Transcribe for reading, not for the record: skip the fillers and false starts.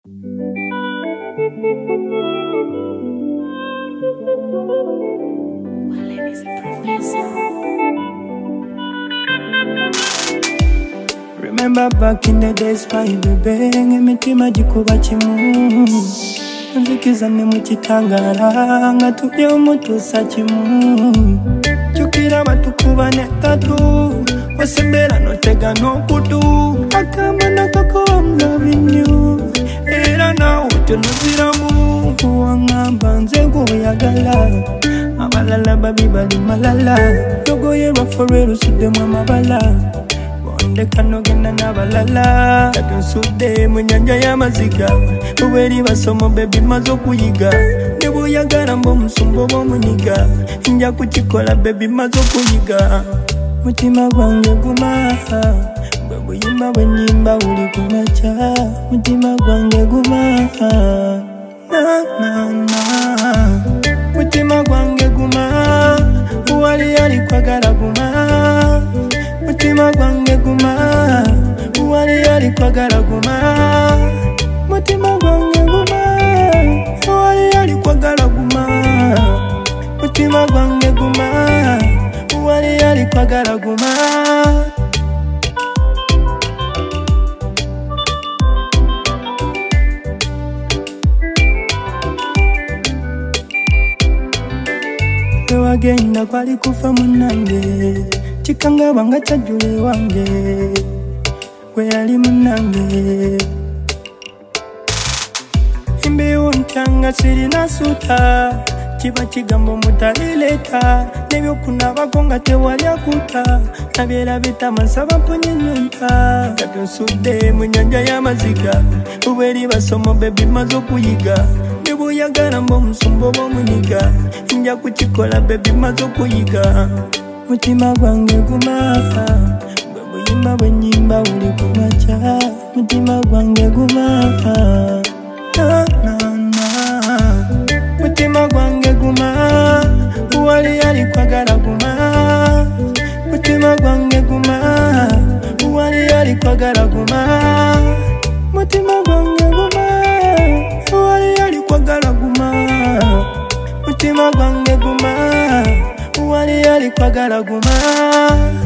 Remember back in the days, my baby, ngemitima jikuba chimu nzikiza ne mukitangara nga tubye omutuusa kimu chukira batukuba ne tatu osembera notega n'okutu akamba nakakoba mulabinyu era nawe tonuziramu kuwangamba nze gw'oyagala abalala babi bali malala yogoye lwafe lusuddemu amabala ndeka nogenda n'abalala tatusudde mu nnyanja y'amaziga uberi basomo bebi maze okuyiga ne bw'oyagala mb'omusumba oba omunyiga nja kukikola bebi maze okuyiga mutima gwange guma bwe buyimba bwe nnyimba buli ku makya mutima gwange guma mutima gwange guma wali yali kwagala guma mutima gwange guma wali yali kwagala guma mutima gwange guma wali yali kwagala guma mutima gwange guma wali yali kwagala guma wagenda kwali kufa munange chikanga wanga chajule wange gwe yali munange imbeho ntanga sirina suta kiba kigambo mutalileta nebyokunabako nga tewali akuta nabyera bitamasaba mponyenyonta tatusudde mu nnyanja y'amaziga uberi basomo bebi maze okuyiga ne bw'oyagala mb'omusumba oba omunyiga nja kukikola bebi maze okuyiga mutima gwange guma bwe buyimba bwe nnyimba buli ku makya mutima gwange guma mutima gwange guma wali yali kwagala guma mutima gwange guma wali yali kwagala guma mutima gwange guma wali yali kwagala guma mutima gwange guma wali yali kwagala guma